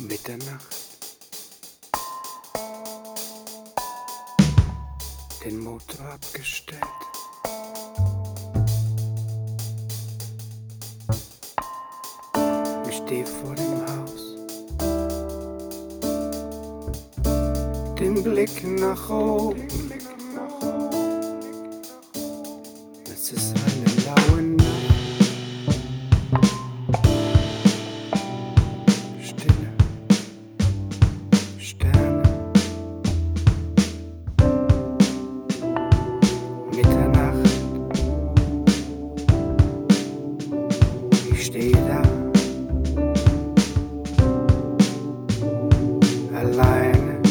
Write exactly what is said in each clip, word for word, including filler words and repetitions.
Mitternacht, den Motor abgestellt. Ich steh vor dem Haus, den Blick nach oben. Es ist eine laue Nacht. Stille Sterne. Mitternacht. Ich stehe da. Alleine.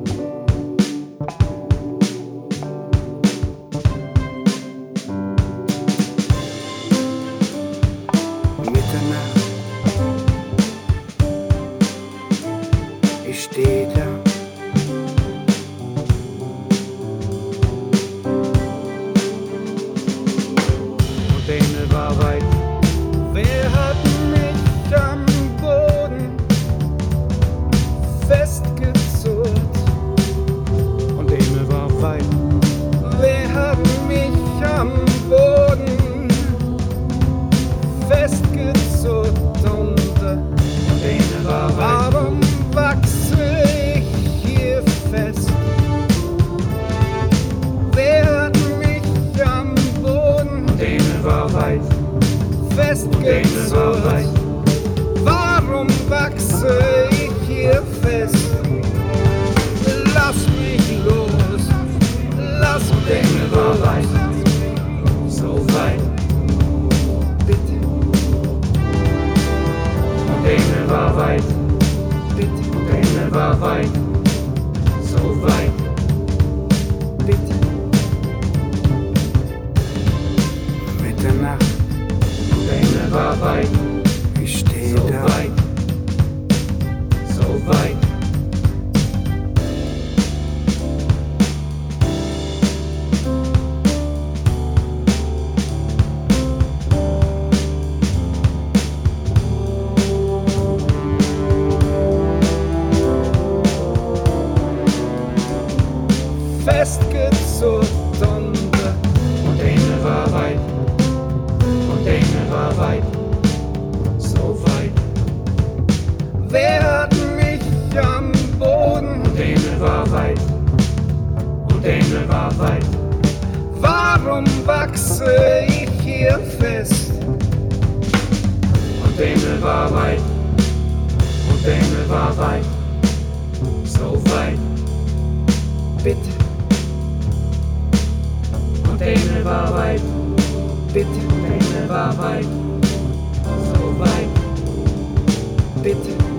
Mitternacht. Ich stehe da. Und der Himmel war weit. Wer hat mich am Boden festgezurrt? Und der Himmel war weit. Wer hat mich am Boden festgezurrt? Und der Himmel war weit. Warum wachse ich hier fest? Wer hat mich am Boden Der Himmel war weit, der Himmel war weit. festgezurrt? Warum wachse ich hier fest? Lass mich los, lass Der mich Himmel war los. weit, so weit. Bitte, Der Himmel war weit, bitte, der Himmel war weit, so weit. bitte. Mitternacht, Der Himmel war weit, ich stehe so da. weit, so weit. Festgezurrt und Und der Himmel war weit, und der Himmel war weit, so weit. wer hat mich am Boden? Und der Himmel war weit, und der Himmel war weit. Warum wachse ich hier fest? Und der Himmel war weit, und der Himmel war weit, so weit. Bitte, Und der Himmel war weit, bitte, der Himmel war weit, so weit. bitte.